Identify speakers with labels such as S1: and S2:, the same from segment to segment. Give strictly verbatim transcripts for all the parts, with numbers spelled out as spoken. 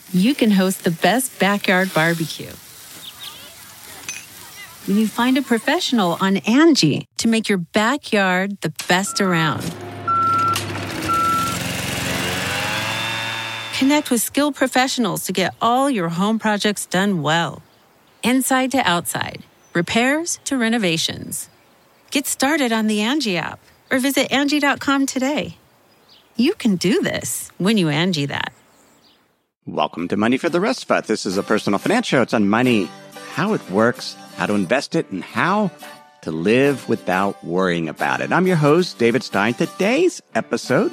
S1: you can host the best backyard barbecue. When you find a professional on Angie to make your backyard the best around. Connect with skilled professionals to get all your home projects done well. Inside to outside, repairs to renovations. Get started on the Angie app or visit Angie dot com today. You can do this when you Angie that.
S2: Welcome to Money for the Rest of Us. This is a personal finance show. It's on money, how it works, how to invest it, and how to live without worrying about it. I'm your host, David Stein. Today's episode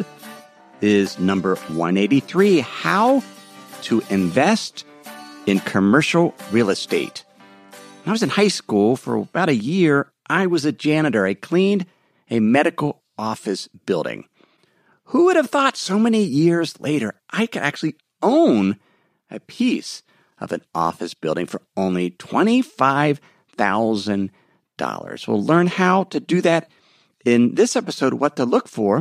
S2: is number one eighty-three, How to Invest in Commercial Real Estate. When I was in high school for about a year, I was a janitor. I cleaned a medical office building. Who would have thought so many years later I could actually own a piece of an office building for only twenty-five thousand dollars. We'll learn how to do that in this episode, what to look for.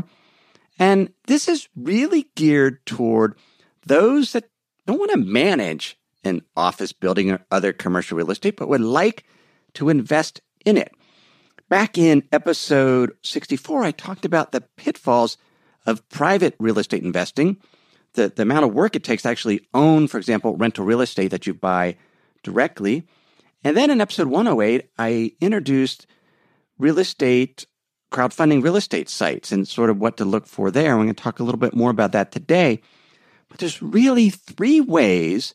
S2: And this is really geared toward those that don't want to manage an office building or other commercial real estate, but would like to invest in it. Back in episode sixty-four, I talked about the pitfalls of private real estate investing, the, the amount of work it takes to actually own, for example, rental real estate that you buy directly. And then in episode one oh eight, I introduced real estate, crowdfunding real estate sites and sort of what to look for there. I'm going to talk a little bit more about that today. But there's really three ways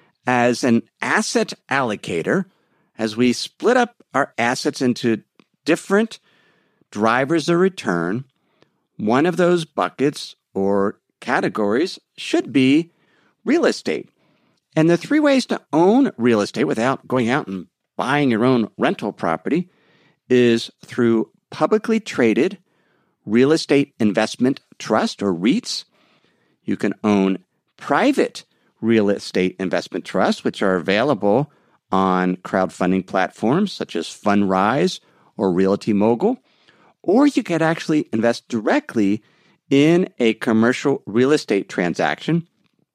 S2: as an asset allocator, as we split up our assets into different drivers of return. One of those buckets or categories should be real estate. And the three ways to own real estate without going out and buying your own rental property is through publicly traded real estate investment trust or REITs. You can own private real estate investment trusts, which are available on crowdfunding platforms such as Fundrise or Realty Mogul. Or you could actually invest directly in a commercial real estate transaction,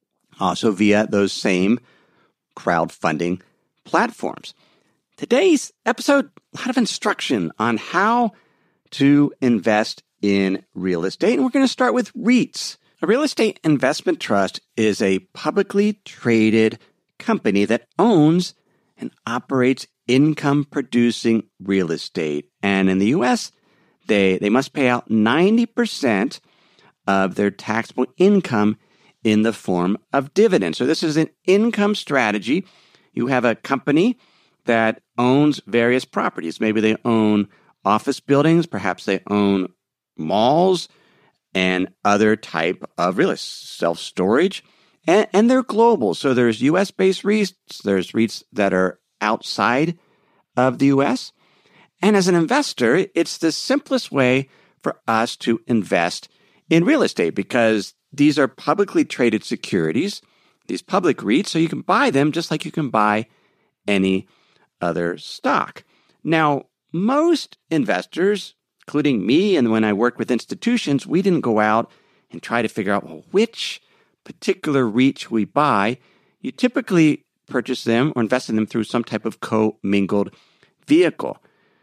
S2: also via those same crowdfunding platforms. Today's episode, a lot of instruction on how to invest in real estate. And we're going to start with REITs. A real estate investment trust is a publicly traded company that owns and operates income-producing real estate. And in the U S, They, they must pay out ninety percent of their taxable income in the form of dividends. So this is an income strategy. You have a company that owns various properties. Maybe they own office buildings. Perhaps they own malls and other type of real estate, self-storage. And, and they're global. So there's U S-based REITs. There's REITs that are outside of the U S. And as an investor, it's the simplest way for us to invest in real estate because these are publicly traded securities, these public REITs, so you can buy them just like you can buy any other stock. Now, most investors, including me and when I worked with institutions, we didn't go out and try to figure out, well, which particular REIT should we buy. You typically purchase them or invest in them through some type of co-mingled vehicle.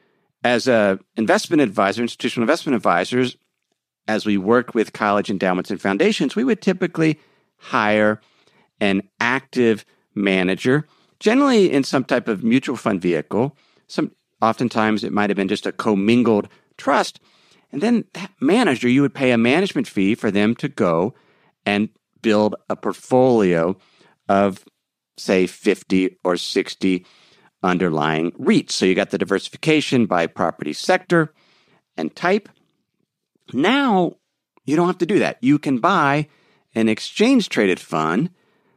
S2: As an investment advisor, institutional investment advisors, as we worked with college endowments and foundations, we would typically hire an active manager, generally in some type of mutual fund vehicle. Some, oftentimes it might have been just a commingled trust. And then that manager, you would pay a management fee for them to go and build a portfolio of, say, fifty or sixty underlying REITs. So you got the diversification by property sector and type. Now, you don't have to do that. You can buy an exchange-traded fund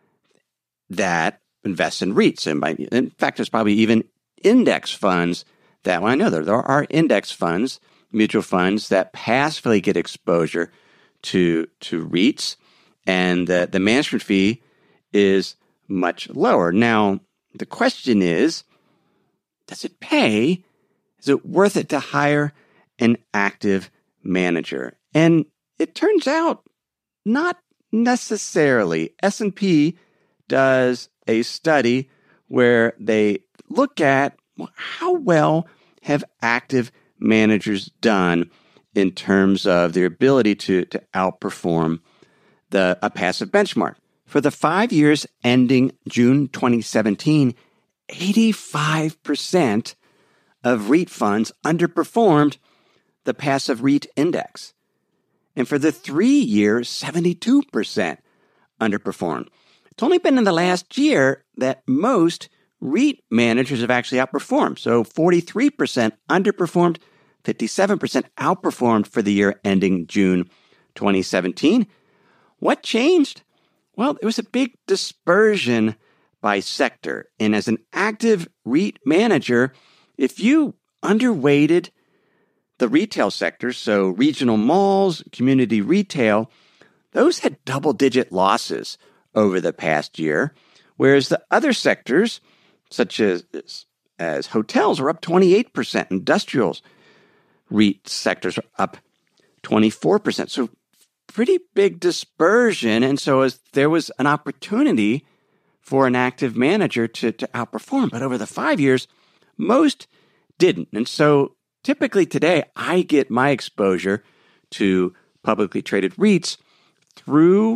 S2: that invests in REITs. And by, in fact, there's probably even index funds that, well, I know there, there are index funds, mutual funds that passively get exposure to, to REITs, and the, the management fee is much lower. Now, the question is, does it pay? Is it worth it to hire an active manager? And it turns out not necessarily. S and P does a study where they look at how well have active managers done in terms of their ability to, to outperform the a passive benchmark. For the five years ending June twenty seventeen, eighty-five percent of REIT funds underperformed the passive REIT index. And for the three years, seventy-two percent underperformed. It's only been in the last year that most REIT managers have actually outperformed. So forty-three percent underperformed, fifty-seven percent outperformed for the year ending June twenty seventeen. What changed? Well, there was a big dispersion by sector. And as an active REIT manager, if you underweighted the retail sector, so regional malls, community retail, those had double-digit losses over the past year, whereas the other sectors, such as, as hotels, are up twenty-eight percent. Industrials, REIT sectors are up twenty-four percent. So pretty big dispersion. And so as there was an opportunity for an active manager to, to outperform. But over the five years, most didn't. And so typically today, I get my exposure to publicly traded REITs through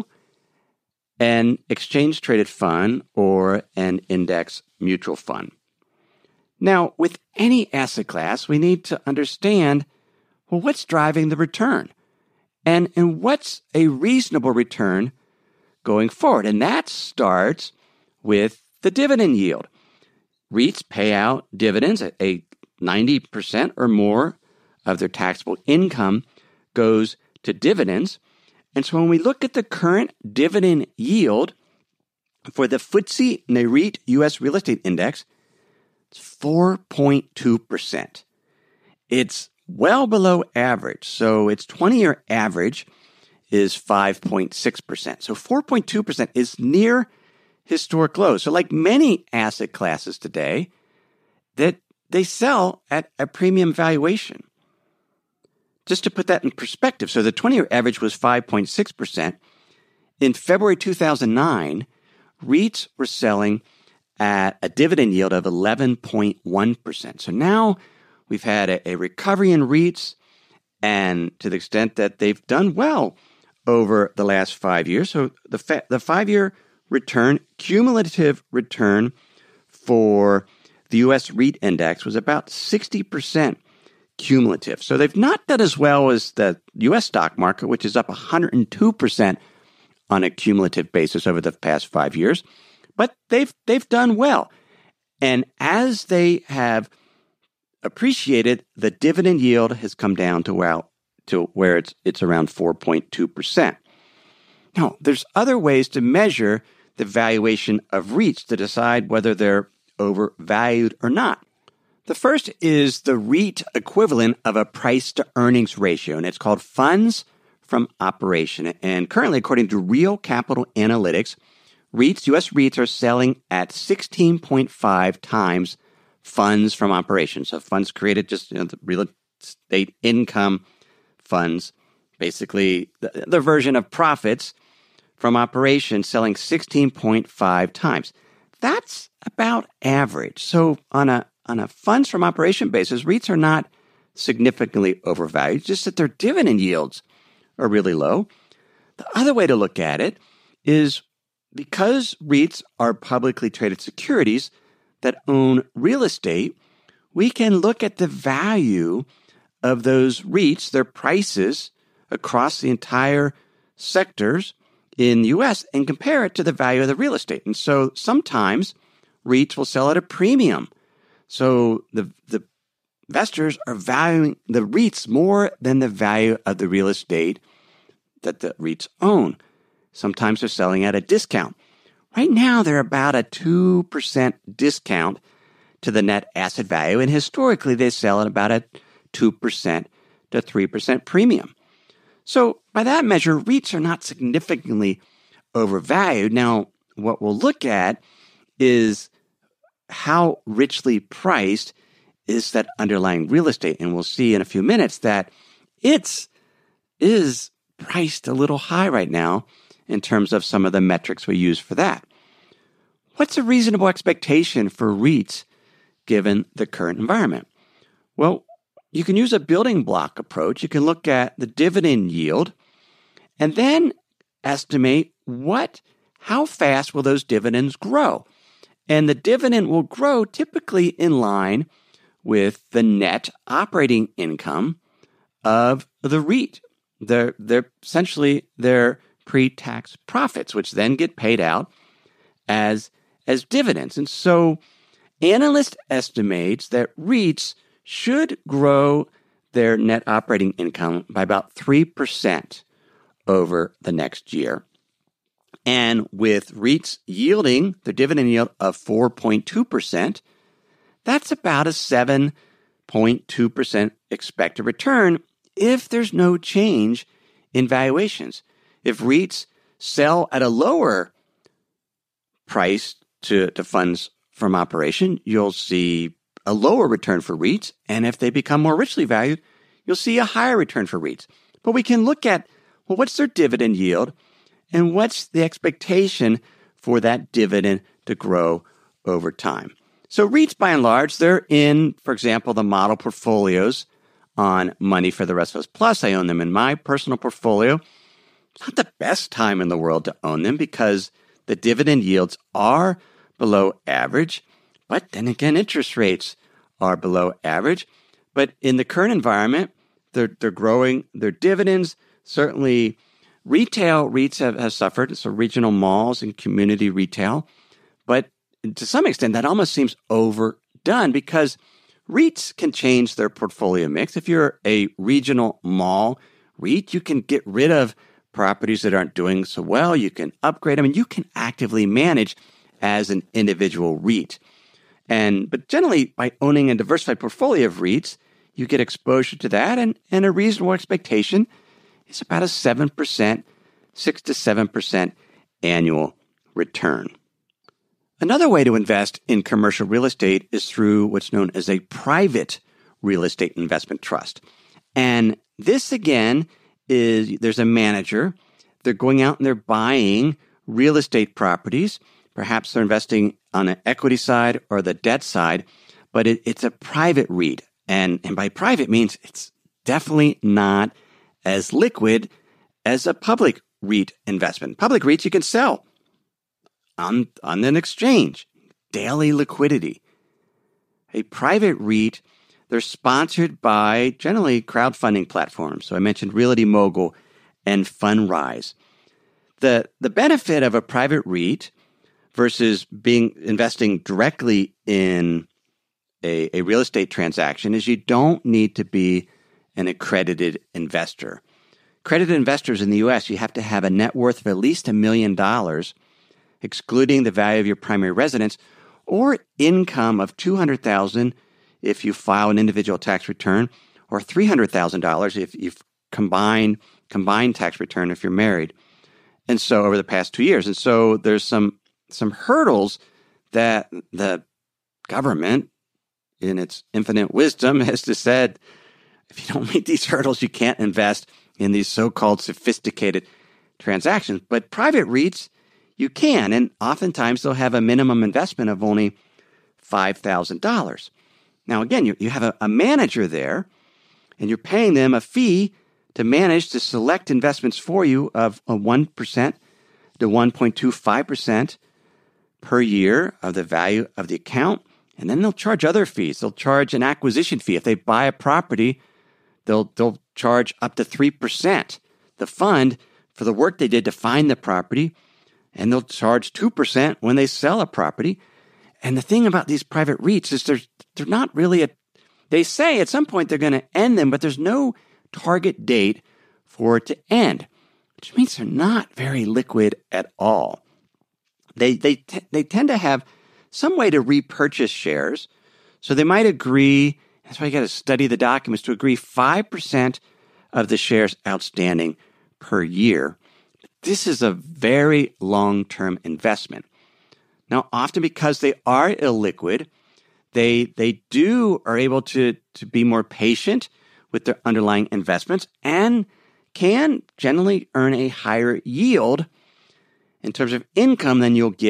S2: an exchange-traded fund or an index mutual fund. Now, with any asset class, we need to understand, well, what's driving the return? And, and what's a reasonable return going forward? And that starts with the dividend yield. REITs pay out dividends at a ninety percent or more of their taxable income goes to dividends. And so when we look at the current dividend yield for the F T S E Nareit U S Real Estate Index, it's four point two percent. It's well below average. So its twenty-year average is five point six percent. So four point two percent is near historic lows. So like many asset classes today, that they sell at a premium valuation. Just to put that in perspective, so the twenty-year average was five point six percent. In February two thousand nine, REITs were selling at a dividend yield of eleven point one percent. So now we've had a, a recovery in REITs, and to the extent that they've done well over the last five years. So the fa- the five-year return, cumulative return for the U S REIT index was about sixty percent cumulative. So they've not done as well as the U S stock market, which is up one hundred two percent on a cumulative basis over the past five years. But they've they've done well. And as they have appreciated, the dividend yield has come down to well to where it's it's around four point two percent. Now, there's other ways to measure the valuation of REITs to decide whether they're overvalued or not. The first is the REIT equivalent of a price-to-earnings ratio, and it's called funds from operation. And currently, according to Real Capital Analytics, REITs, U S REITs are selling at sixteen point five times funds from operations. So funds created just, you know, the real estate income funds, basically the, the version of profits from operations, selling sixteen point five times. That's about average. So on a on a funds from operation basis, REITs are not significantly overvalued, just that their dividend yields are really low. The other way to look at it is because REITs are publicly traded securities that own real estate, we can look at the value of those REITs, their prices across the entire sectors in the U S, and compare it to the value of the real estate. And so sometimes REITs will sell at a premium. So the, the investors are valuing the REITs more than the value of the real estate that the REITs own. Sometimes they're selling at a discount. Right now, they're about a two percent discount to the net asset value, and historically, they sell at about a two percent to three percent premium. So by that measure, REITs are not significantly overvalued. Now, what we'll look at is how richly priced is that underlying real estate. And we'll see in a few minutes that it's is priced a little high right now in terms of some of the metrics we use for that. what's a reasonable expectation for REITs given the current environment? Well, you can use a building block approach. You can look at the dividend yield and then estimate what, how fast will those dividends grow? And the dividend will grow typically in line with the net operating income of the REIT. They're, they're essentially their pre-tax profits, which then get paid out as, as dividends. And so analyst estimates that REITs should grow their net operating income by about three percent over the next year. And with REITs yielding their dividend yield of four point two percent, that's about a seven point two percent expected return if there's no change in valuations. If REITs sell at a lower price to, to funds from operation, you'll see a lower return for REITs. And if they become more richly valued, you'll see a higher return for REITs. But we can look at, well, what's their dividend yield and what's the expectation for that dividend to grow over time. So REITs, by and large, they're in, for example, the model portfolios on Money for the Rest of Us Plus. I own them in my personal portfolio. It's not the best time in the world to own them because the dividend yields are below average. But then again, interest rates are below average. But in the current environment, they're, they're growing their dividends. Certainly, retail REITs have, have suffered, so regional malls and community retail. But to some extent, that almost seems overdone because REITs can change their portfolio mix. If you're a regional mall REIT, you can get rid of properties that aren't doing so well. You can upgrade them, and you can actively manage as an individual REIT. And but generally, by owning a diversified portfolio of REITs, you get exposure to that, and, and a reasonable expectation is about a seven percent, six to seven percent annual return. Another way to invest in commercial real estate is through what's known as a private real estate investment trust. And this, again, is there's a manager. They're going out and they're buying real estate properties. Perhaps they're investing on the equity side or the debt side, but it, it's a private REIT. And, and by private means it's definitely not as liquid as a public REIT investment. Public REITs you can sell on, on an exchange, daily liquidity. A private REIT, they're sponsored by generally crowdfunding platforms. So I mentioned Realty Mogul and Fundrise. The, the benefit of a private REIT versus being investing directly in a, a real estate transaction is you don't need to be an accredited investor. Accredited investors in the U S, you have to have a net worth of at least a million dollars, excluding the value of your primary residence, or income of two hundred thousand dollars if you file an individual tax return, or three hundred thousand dollars if you've combined combined tax return if you're married. And so over the past two years. And so there's some some hurdles that the government, in its infinite wisdom, has just said, if you don't meet these hurdles, you can't invest in these so-called sophisticated transactions. But private REITs, you can, and oftentimes they'll have a minimum investment of only five thousand dollars. Now, again, you, you have a, a manager there, and you're paying them a fee to manage to select investments for you of a one percent to one point two five percent per year of the value of the account. And then they'll charge other fees. They'll charge an acquisition fee. If they buy a property, they'll they'll charge up to three percent, the fund, for the work they did to find the property. And they'll charge two percent when they sell a property. And the thing about these private REITs is they're, they're not really a, they say at some point they're going to end them, but there's no target date for it to end, which means they're not very liquid at all. They, they, t- they tend to have some way to repurchase shares. So they might agree, that's why you got to study the documents, to agree five percent of the shares outstanding per year. This is a very long-term investment. Now, often because they are illiquid, they they do are able to, to be more patient with their underlying investments and can generally earn a higher yield in terms of income than you'll get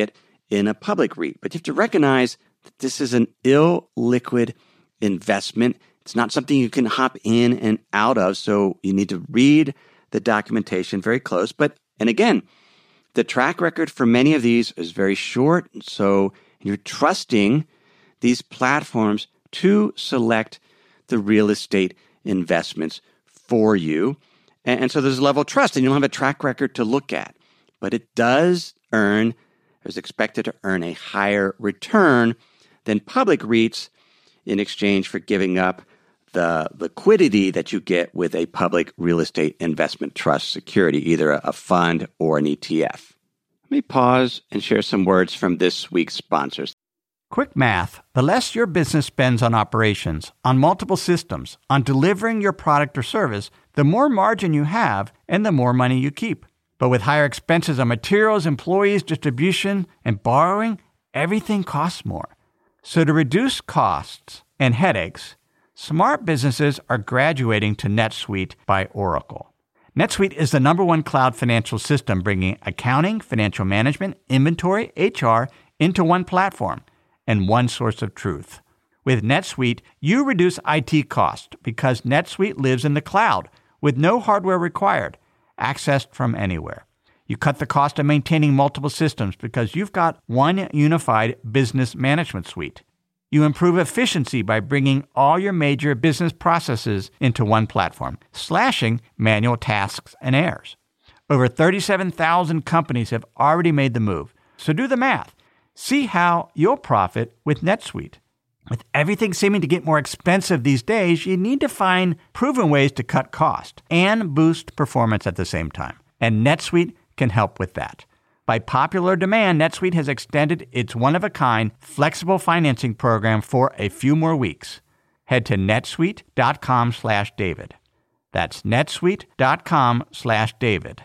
S2: in a public REIT. But you have to recognize that this is an illiquid investment. It's not something you can hop in and out of. So you need to read the documentation very close. But, and again, the track record for many of these is very short. So you're trusting these platforms to select the real estate investments for you. And, and so there's a level of trust, and you don't have a track record to look at. But it does earn, is expected to earn a higher return than public REITs in exchange for giving up the liquidity that you get with a public real estate investment trust security, either a fund or an E T F. Let me pause and share some words from this week's sponsors.
S3: Quick math. The less your business spends on operations, on multiple systems, on delivering your product or service, the more margin you have and the more money you keep. But with higher expenses on materials, employees, distribution, and borrowing, everything costs more. So to reduce costs and headaches, smart businesses are graduating to NetSuite by Oracle. NetSuite is the number one cloud financial system bringing accounting, financial management, inventory, H R into one platform and one source of truth. With NetSuite, you reduce I T costs because NetSuite lives in the cloud with no hardware required, accessed from anywhere. You cut the cost of maintaining multiple systems because you've got one unified business management suite. You improve efficiency by bringing all your major business processes into one platform, slashing manual tasks and errors. Over thirty-seven thousand companies have already made the move. So do the math. See how you'll profit with NetSuite. With everything seeming to get more expensive these days, you need to find proven ways to cut cost and boost performance at the same time. And NetSuite can help with that. By popular demand, NetSuite has extended its one-of-a-kind flexible financing program for a few more weeks. Head to netsuite.com slash David. That's netsuite.com slash David.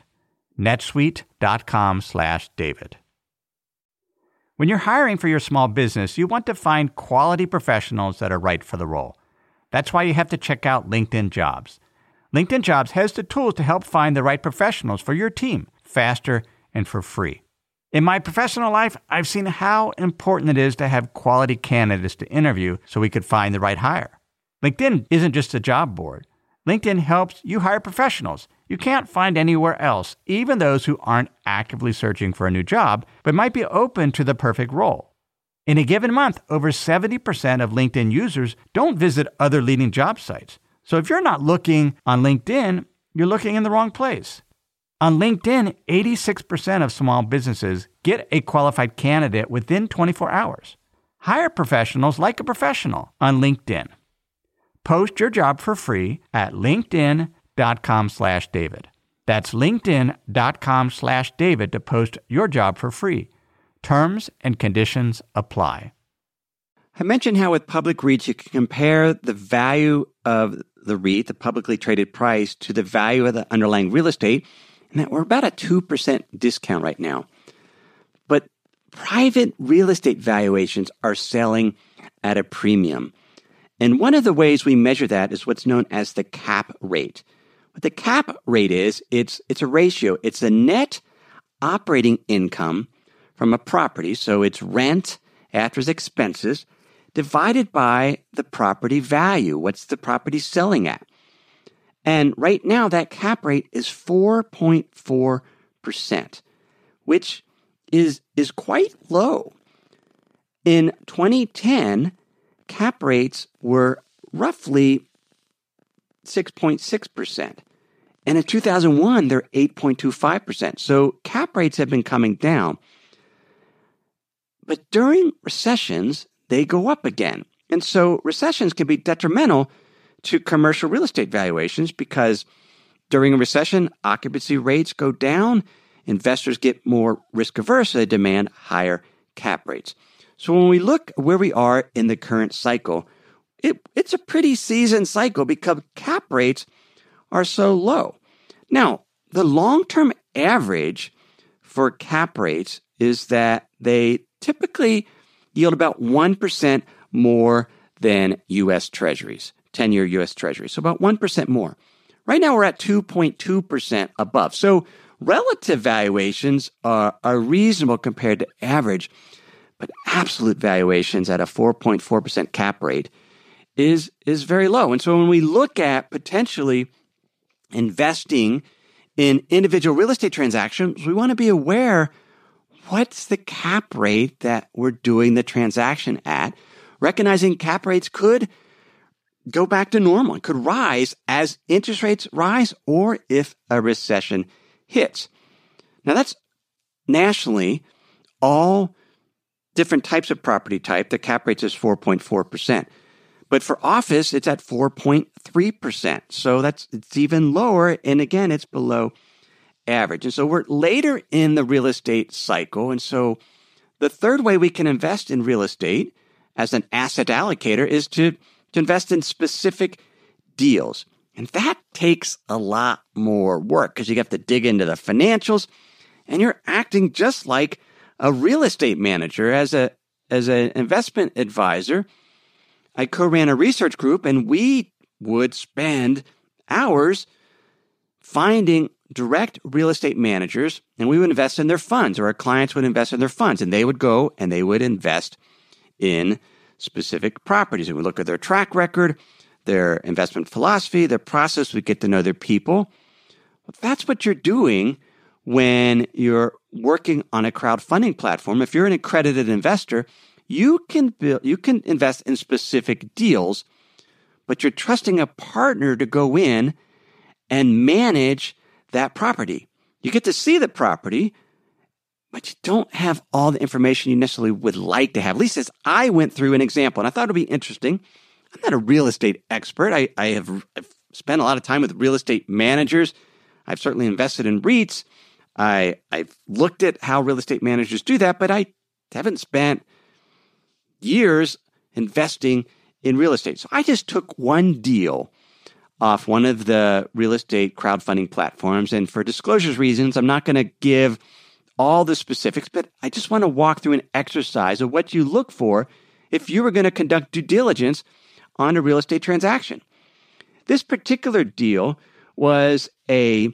S3: netsuite.com slash David. When you're hiring for your small business, you want to find quality professionals that are right for the role. That's why you have to check out LinkedIn Jobs. LinkedIn Jobs has the tools to help find the right professionals for your team faster and for free. In my professional life, I've seen how important it is to have quality candidates to interview so we could find the right hire. LinkedIn isn't just a job board. LinkedIn helps you hire professionals you can't find anywhere else, even those who aren't actively searching for a new job, but might be open to the perfect role. In a given month, over seventy percent of LinkedIn users don't visit other leading job sites. So if you're not looking on LinkedIn, you're looking in the wrong place. On LinkedIn, eighty-six percent of small businesses get a qualified candidate within twenty-four hours. Hire professionals like a professional on LinkedIn. Post your job for free at linkedin.com slash David. That's linkedin.com slash David to post your job for free. Terms and conditions apply.
S2: I mentioned how with public REITs, you can compare the value of the REIT, the publicly traded price, to the value of the underlying real estate, and that we're about a two percent discount right now. But private real estate valuations are selling at a premium. And one of the ways we measure that is what's known as the cap rate. What the cap rate is, it's it's a ratio. It's the net operating income from a property, so it's rent after its expenses, divided by the property value. What's the property selling at? And right now, that cap rate is four point four percent, which is, is quite low. In twenty ten, cap rates were roughly six point six percent. And in two thousand one, they're eight point two five percent. So cap rates have been coming down. But during recessions, they go up again. And so recessions can be detrimental to commercial real estate valuations because during a recession, occupancy rates go down, investors get more risk averse, they demand higher cap rates. So when we look where we are in the current cycle, it, it's a pretty seasoned cycle because cap rates are so low. Now, the long-term average for cap rates is that they typically yield about one percent more than U S Treasuries, ten-year U S Treasuries, so about one percent more. Right now, we're at two point two percent above. So Relative valuations are, are reasonable compared to average, but absolute valuations at a four point four percent cap rate is, is very low. And so when we look at potentially investing in individual real estate transactions, we want to be aware, what's the cap rate that we're doing the transaction at? Recognizing cap rates could go back to normal. It could rise as interest rates rise or if a recession hits. Now that's nationally all different types of property type. The cap rate is four point four percent. But for office, it's at four point three percent. So that's it's even lower. And again, it's below average. And so we're later in the real estate cycle. And so the third way we can invest in real estate as an asset allocator is to, to invest in specific deals. And that takes a lot more work because you have to dig into the financials and you're acting just like a real estate manager. As a as an investment advisor, I co-ran a research group and we would spend hours finding direct real estate managers and we would invest in their funds, or our clients would invest in their funds, and they would go and they would invest in specific properties. And we look at their track record, their investment philosophy, their process. We get to know their people. Well, that's what you're doing when you're working on a crowdfunding platform. If you're an accredited investor, you can build, you can invest in specific deals, but you're trusting a partner to go in and manage that property. You get to see the property, but you don't have all the information you necessarily would like to have. At least as I went through an example, and I thought it would be interesting. I'm not a real estate expert. I, I have I've spent a lot of time with real estate managers. I've certainly invested in REITs. I, I've looked at how real estate managers do that, but I haven't spent years investing in real estate. So I just took one deal off one of the real estate crowdfunding platforms. And for disclosures reasons, I'm not going to give all the specifics, but I just want to walk through an exercise of what you look for if you were going to conduct due diligence on a real estate transaction. This particular deal was a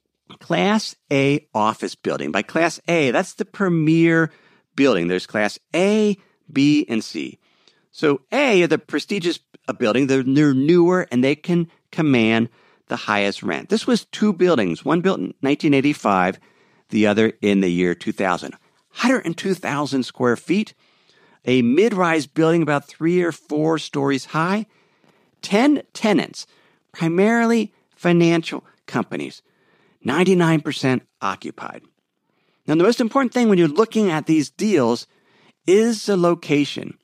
S2: Class A office building. By Class A, that's the premier building. There's Class A, B, and C. So A are the prestigious building. They're, they're newer and they can command the highest rent. This was two buildings, one built in nineteen eighty-five, the other in the year two thousand. one hundred two thousand square feet, a mid-rise building about three or four stories high, ten tenants, primarily financial companies, ninety-nine percent occupied. Now, the most important thing when you're looking at these deals is the location,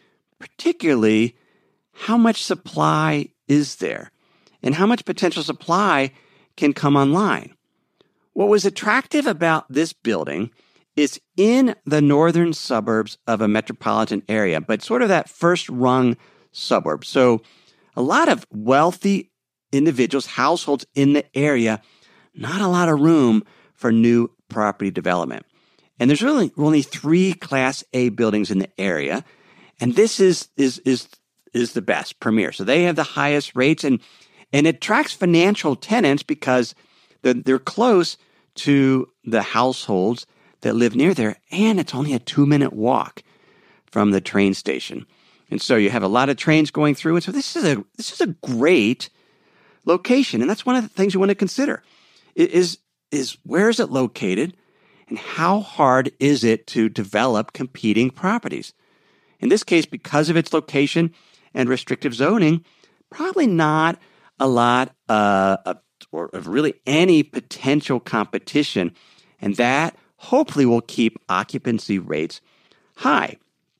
S2: particularly how much supply is there and how much potential supply can come online. What was attractive about this building is in the northern suburbs of a metropolitan area, but sort of that first rung suburb. So a lot of wealthy individuals, households in the area, not a lot of room for new property development. And there's really only three Class A buildings in the area. And this is, is, is, is the best, premier. So they have the highest rates, and, and it attracts financial tenants because they're, they're close to the households that live near there. And it's only a two minute walk from the train station. And so you have a lot of trains going through. And so this is a, this is a great location. And that's one of the things you want to consider is, is where is it located and how hard is it to develop competing properties? In this case, because of its location and restrictive zoning, probably not a lot uh, of, or of really any potential competition. And that hopefully will keep occupancy rates high.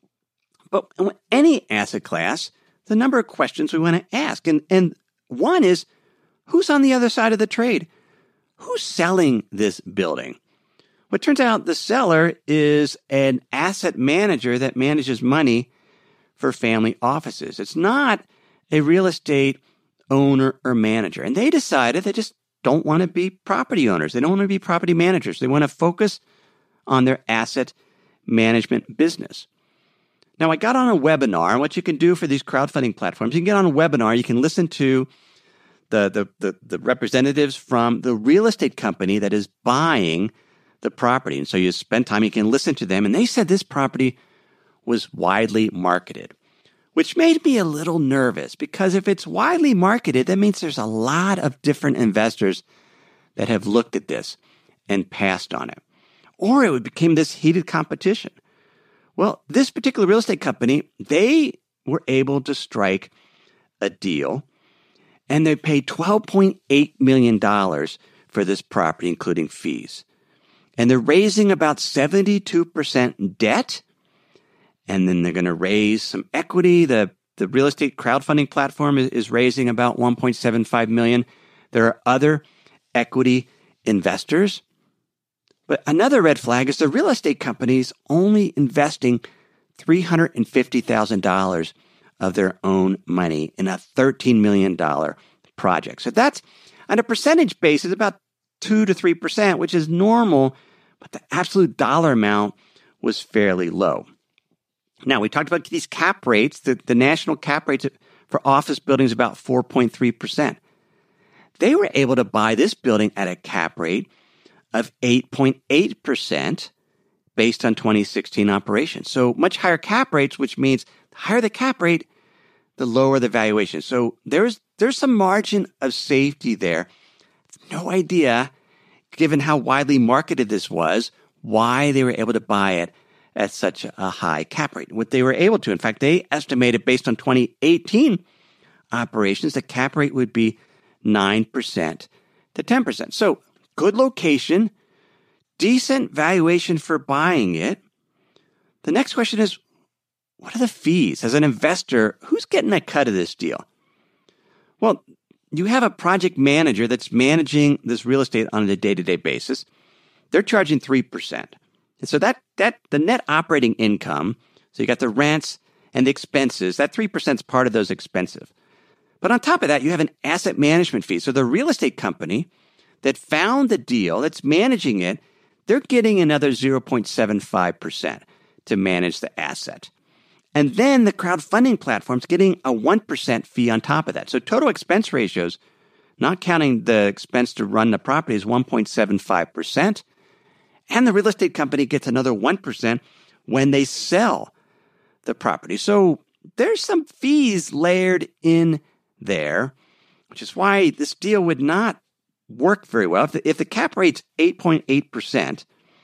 S2: But in any asset class, the number of questions we want to ask. And, and one is, who's on the other side of the trade? Who's selling this building? Well, it turns out the seller is an asset manager that manages money for family offices. It's not a real estate owner or manager. And they decided they just don't want to be property owners. They don't want to be property managers. They want to focus on their asset management business. Now, I got on a webinar, and what you can do for these crowdfunding platforms, you can get on a webinar, you can listen to the, the, the, the representatives from the real estate company that is buying the property. And so you spend time, you can listen to them. And they said this property was widely marketed, which made me a little nervous because if it's widely marketed, that means there's a lot of different investors that have looked at this and passed on it. Or it became this heated competition. Well, this particular real estate company, they were able to strike a deal, and they paid twelve point eight million dollars for this property, including fees. And they're raising about seventy-two percent debt, and then they're going to raise some equity. The, the real estate crowdfunding platform is, is raising about one point seven five million dollars. There are other equity investors. But another red flag is the real estate companies only investing three hundred fifty thousand dollars of their own money in a thirteen million dollars project. So that's on a percentage basis about two to three percent, which is normal, but the absolute dollar amount was fairly low. Now, we talked about these cap rates. The, the national cap rates for office buildings about four point three percent. They were able to buy this building at a cap rate of eight point eight percent based on twenty sixteen operations. So much higher cap rates, which means the higher the cap rate, the lower the valuation. So there's there's some margin of safety there. No idea, given how widely marketed this was, why they were able to buy it at such a high cap rate. What they were able to, in fact, they estimated based on twenty eighteen operations, the cap rate would be nine percent to ten percent. So good location, decent valuation for buying it. The next question is, what are the fees? As an investor, who's getting a cut of this deal? Well, you have a project manager that's managing this real estate on a day-to-day basis. They're charging three percent. And so that that the net operating income, so you got the rents and the expenses, that three percent is part of those expenses. But on top of that, you have an asset management fee. So the real estate company that found the deal, that's managing it, they're getting another zero point seven five percent to manage the asset. And then the crowdfunding platform's getting a one percent fee on top of that. So total expense ratios, not counting the expense to run the property, is one point seven five percent. And the real estate company gets another one percent when they sell the property. So there's some fees layered in there, which is why this deal would not work very well. If the, if the cap rate's eight point eight percent,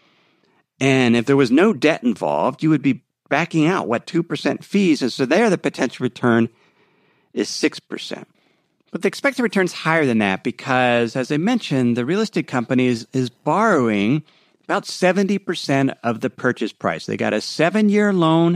S2: and if there was no debt involved, you would be backing out, what, two percent fees. And so there, the potential return is six percent. But the expected return is higher than that because, as I mentioned, the real estate company is, is borrowing about seventy percent of the purchase price. They got a seven-year loan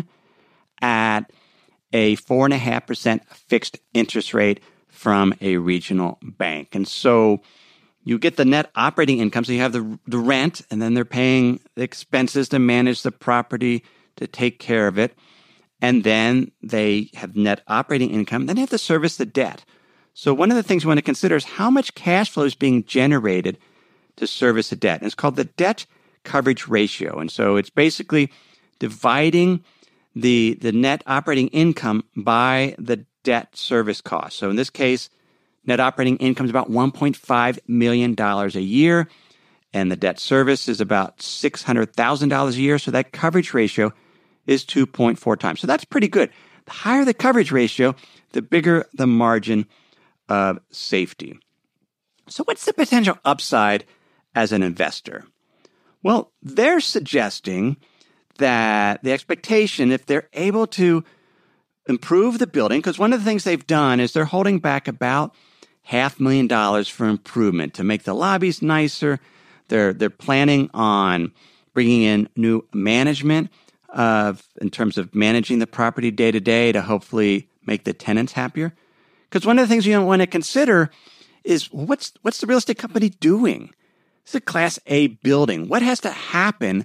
S2: at a four point five percent fixed interest rate from a regional bank. And so you get the net operating income. So you have the, the rent, and then they're paying the expenses to manage the property, to take care of it. And then they have net operating income. Then they have to service the debt. So one of the things we want to consider is how much cash flow is being generated to service the debt. And it's called the debt coverage ratio. And so it's basically dividing the, the net operating income by the debt service cost. So in this case, net operating income is about one point five million dollars a year, and the debt service is about six hundred thousand dollars a year. So that coverage ratio is two point four times. So that's pretty good. The higher the coverage ratio, the bigger the margin of safety. So what's the potential upside as an investor? Well, they're suggesting that the expectation, if they're able to improve the building, because one of the things they've done is they're holding back about half a million dollars for improvement to make the lobbies nicer. They're they're planning on bringing in new management of in terms of managing the property day to day to hopefully make the tenants happier. Because one of the things you want to consider is what's what's the real estate company doing? It's a Class A building. What has to happen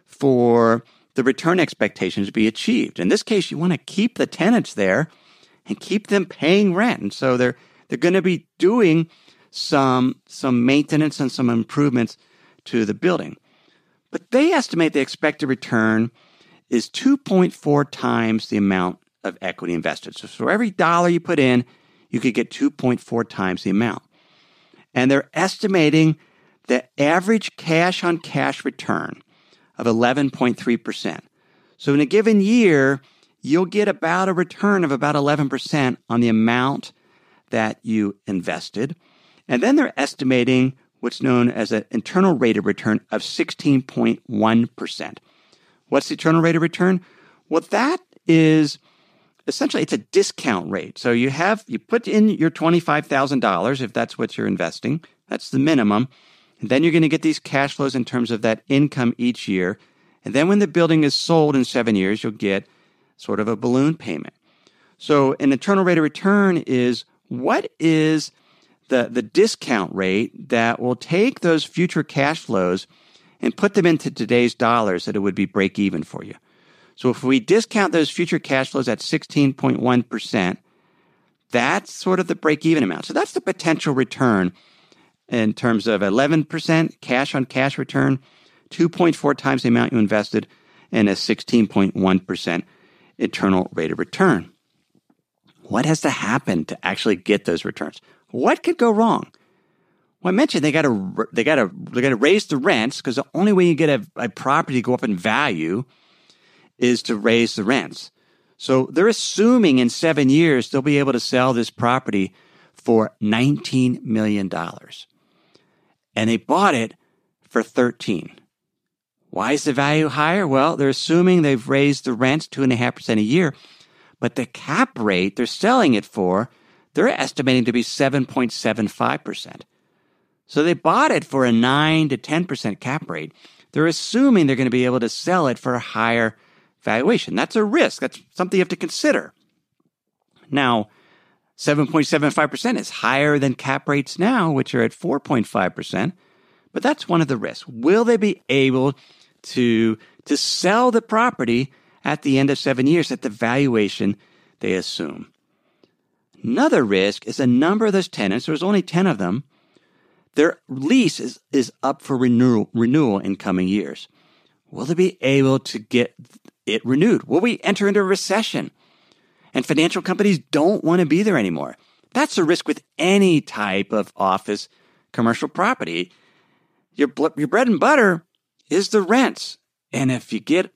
S2: for the return expectations to be achieved? In this case, you want to keep the tenants there and keep them paying rent. And so they're they're going to be doing some some maintenance and some improvements to the building. But they estimate the expected return is two point four times the amount of equity invested. So for every dollar you put in, you could get two point four times the amount. And they're estimating the average cash-on-cash return of eleven point three percent. So in a given year, you'll get about a return of about eleven percent on the amount that you invested. And then they're estimating what's known as an internal rate of return of sixteen point one percent. What's the internal rate of return? Well, that is essentially, it's a discount rate. So you have, you put in your twenty-five thousand dollars if that's what you're investing. That's the minimum. And then you're going to get these cash flows in terms of that income each year. And then when the building is sold in seven years, you'll get sort of a balloon payment. So an internal rate of return is what is the, the discount rate that will take those future cash flows and put them into today's dollars that it would be break even for you. So if we discount those future cash flows at sixteen point one percent, that's sort of the break even amount. So that's the potential return in terms of eleven percent cash on cash return, two point four times the amount you invested, and a sixteen point one percent internal rate of return. What has to happen to actually get those returns? What could go wrong? Well, I mentioned they got to they got to they got to raise the rents, because the only way you get a, a property to go up in value is to raise the rents. So they're assuming in seven years they'll be able to sell this property for nineteen million dollars, and they bought it for thirteen. Why is the value higher? Well, they're assuming they've raised the rents two and a half percent a year, but the cap rate they're selling it for, they're estimating to be seven point seven five percent. So they bought it for a nine to ten percent cap rate. They're assuming they're going to be able to sell it for a higher valuation. That's a risk. That's something you have to consider. Now, seven point seven five percent is higher than cap rates now, which are at four point five percent. But that's one of the risks. Will they be able to, to sell the property at the end of seven years at the valuation they assume? Another risk is a number of those tenants, there's only ten of them, their lease is, is up for renewal, renewal in coming years. Will they be able to get it renewed? Will we enter into a recession? And financial companies don't want to be there anymore. That's a risk with any type of office commercial property. Your, your bread and butter is the rents. And if you get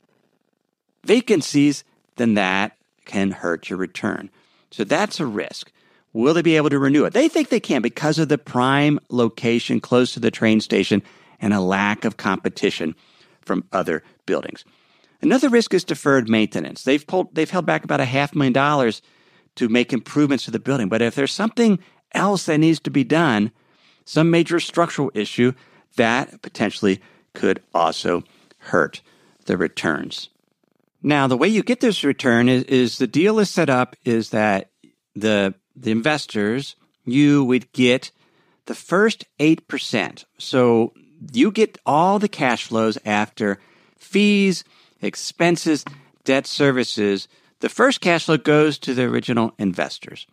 S2: vacancies, then that can hurt your return. So that's a risk. Will they be able to renew it? They think they can because of the prime location close to the train station and a lack of competition from other buildings. Another risk is deferred maintenance. They've pulled, they've held back about a half million dollars to make improvements to the building. But if there's something else that needs to be done, some major structural issue, that potentially could also hurt the returns. Now, the way you get this return is, is the deal is set up is that the the investors, you would get the first eight percent. So you get all the cash flows after fees, expenses, debt services. The first cash flow goes to the original investors.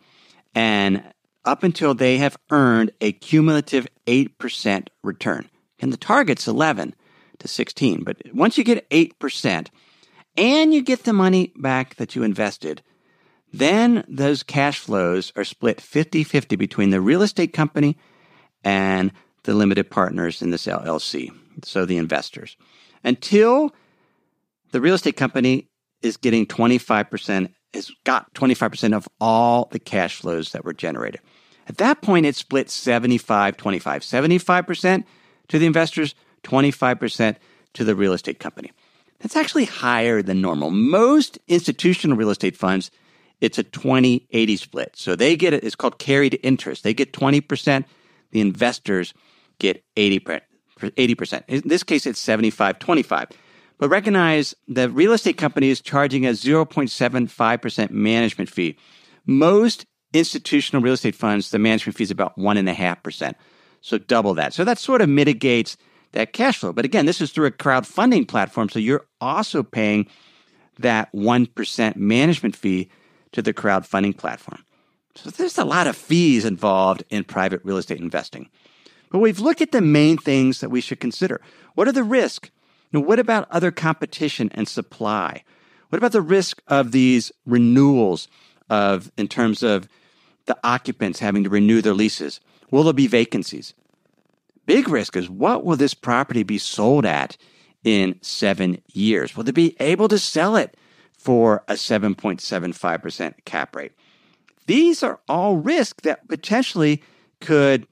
S2: And up until they have earned a cumulative eight percent return. And the target's eleven to sixteen. But once you get eight percent and you get the money back that you invested, then those cash flows are split fifty-fifty between the real estate company and the limited partners in this L L C, so the investors, until the real estate company is getting twenty-five percent, has got twenty-five percent of all the cash flows that were generated. At that point, it's split seventy-five twenty-five. seventy-five percent to the investors, twenty-five percent to the real estate company. That's actually higher than normal. Most institutional real estate funds, it's a twenty eighty split. So they get it, it's called carried interest. They get twenty percent, the investors get eighty percent. In this case, it's seventy-five twenty-five. But recognize the real estate company is charging a zero point seven five percent management fee. Most institutional real estate funds, the management fee is about one point five percent. So double that. So that sort of mitigates that cash flow. But again, this is through a crowdfunding platform. So you're also paying that one percent management fee to the crowdfunding platform. So there's a lot of fees involved in private real estate investing. But we've looked at the main things that we should consider. What are the risks? Now, what about other competition and supply? What about the risk of these renewals of, in terms of the occupants having to renew their leases? Will there be vacancies? Big risk is, what will this property be sold at in seven years? Will they be able to sell it for a seven point seven five percent cap rate? These are all risks that potentially could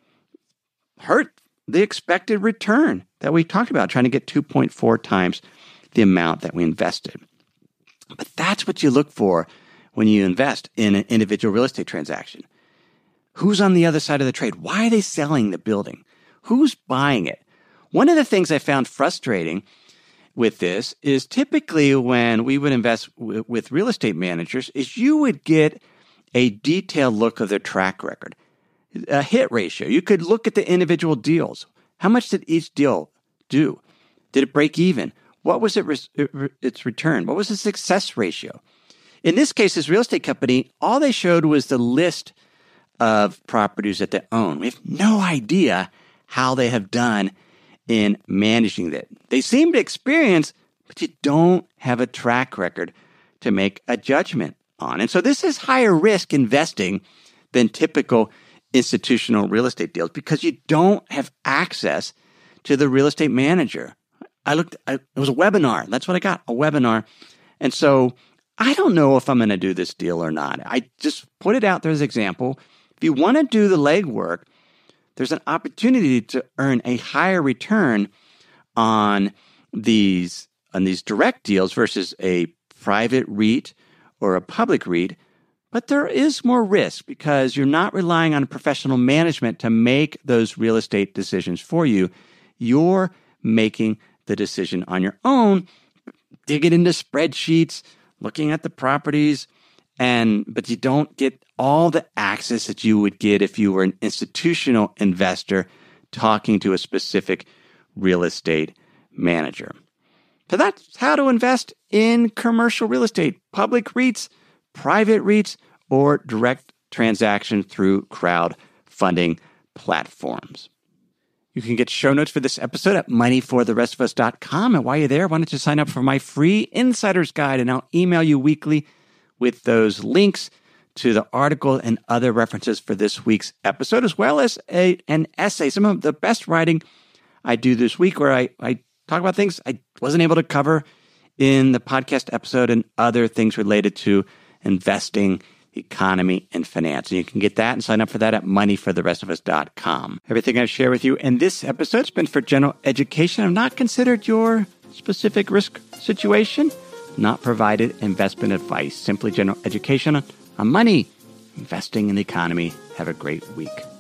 S2: hurt the expected return that we talked about, trying to get two point four times the amount that we invested. But that's what you look for when you invest in an individual real estate transaction. Who's on the other side of the trade? Why are they selling the building? Who's buying it? One of the things I found frustrating with this is typically when we would invest w- with real estate managers is you would get a detailed look of their track record, a hit ratio. You could look at the individual deals. How much did each deal do? Did it break even? What was it re- its return? What was the success ratio? In this case, this real estate company, all they showed was the list of properties that they own. We have no idea how they have done in managing that. They seem to experience, but you don't have a track record to make a judgment on. And so this is higher risk investing than typical institutional real estate deals because you don't have access to the real estate manager. I looked, I, it was a webinar. That's what I got, a webinar. And so I don't know if I'm going to do this deal or not. I just put it out there as an example. If you want to do the legwork, there's an opportunity to earn a higher return on these, on these direct deals versus a private REIT or a public REIT. But there is more risk because you're not relying on professional management to make those real estate decisions for you. You're making the decision on your own, digging into spreadsheets, looking at the properties, and but you don't get all the access that you would get if you were an institutional investor talking to a specific real estate manager. So that's how to invest in commercial real estate, public REITs, private REITs, or direct transaction through crowdfunding platforms. You can get show notes for this episode at money for the rest of us dot com. And while you're there, why don't you sign up for my free Insider's Guide, and I'll email you weekly with those links to the article and other references for this week's episode, as well as a, an essay, some of the best writing I do this week, where I, I talk about things I wasn't able to cover in the podcast episode and other things related to investing, economy, and finance. And you can get that and sign up for that at money for the rest of us dot com. Everything I've shared with you in this episode has been for general education. I've not considered your specific risk situation, not provided investment advice, simply general education on money, investing in the economy. Have a great week.